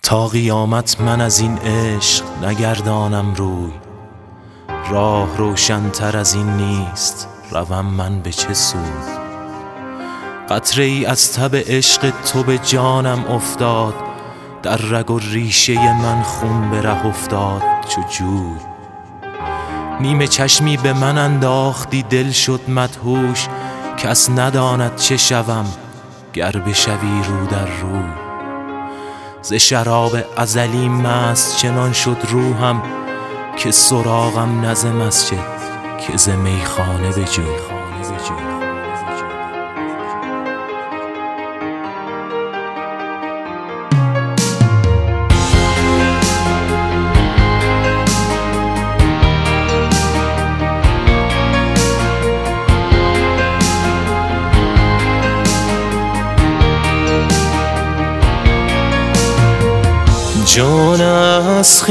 تا قیامت من از این عشق نگردانم روی، راه روشن‌تر از این نیست، روم من به چه سوی؟ قطره ای از تب عشق تو به جانم افتاد، در رگ و ریشه من خون به ره افتاد چو جوی. نیمه چشمی به من انداختی دل شد مدهوش، کس نداند چه شوم گر بشوی رو در روی. ز شراب ازلی مست چنان شد روحم، که سراغم نه ز مسجد که ز میخانه بجوی. جان از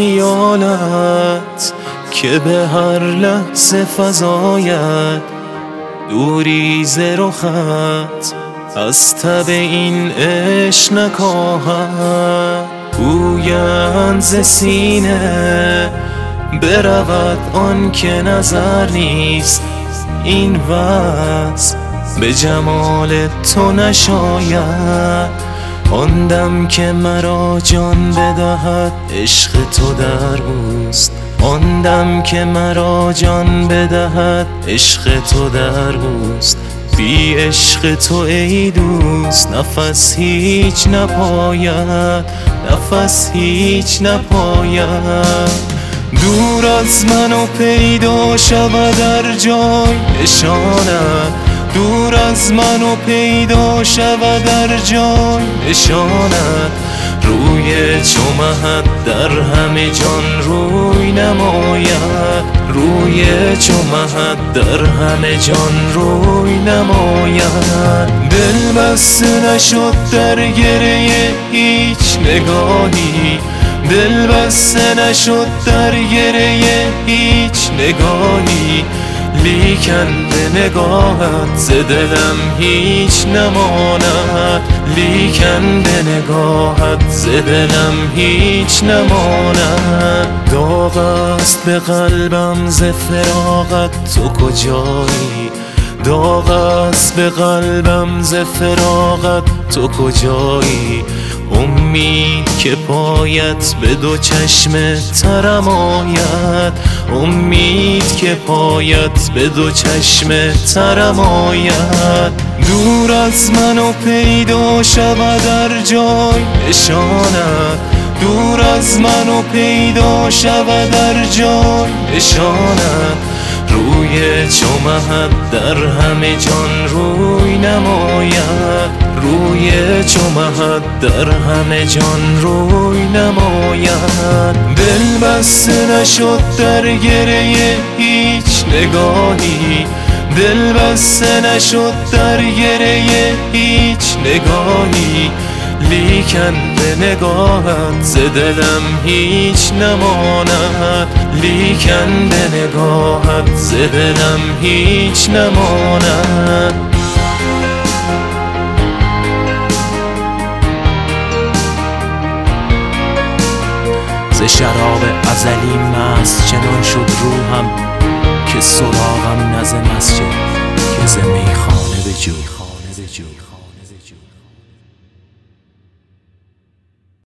خیالت که به هر لحظه فزاید، دوری ز رخت از تب این عشق نکاهد. گویند ز سینه برود آن که نظر نیست، این وصف به جمال تو نشاید. آن دم که مرا جان بدهد عشق تو در اوست، آن دم که مرا جان بدهد عشق تو در اوست. بی عشق تو ای دوست نفس هیچ نپاید، نفس هیچ نپاید. دور از من و پیدا شود در جای نشانت، دور از من و پیدا شود در جای نشانت. روی چو مهت در همه جان روی نماید، روی چو مهت در همه جان روی نماید. دل بسته نشد در گره هیچ نگاهی، دل بسته نشد در گره هیچ نگاهی. لیکن به نگاهت ز دلم هیچ نماند، لیکن به نگاهت ز دلم هیچ نماند. داغ است به قلبم ز فراقت تو کجایی، داغ است به قلبم ز فراقت تو کجایی. امید که پایت به دو چشم ترم آید، امید که پایت به دو چشم ترم آید. دور از من و پیدا شود در جای نشانت، دور از من و پیدا شود در جای نشانت. روی چو مهت در همه جان روی نماید، روی چو مهت در همه جان روی نماید. دل بسته نشد در گره هیچ نگاهی، دل بسته نشد در گره هیچ نگاهی. لیکن به نگاهت ز دلم هیچ نماند، لیکن به نگاهت ز دلم هیچ نماند. ز شراب ازلی مست چنان شد روحم، که سراغم نه ز مسجد که ز میخانه بجوی.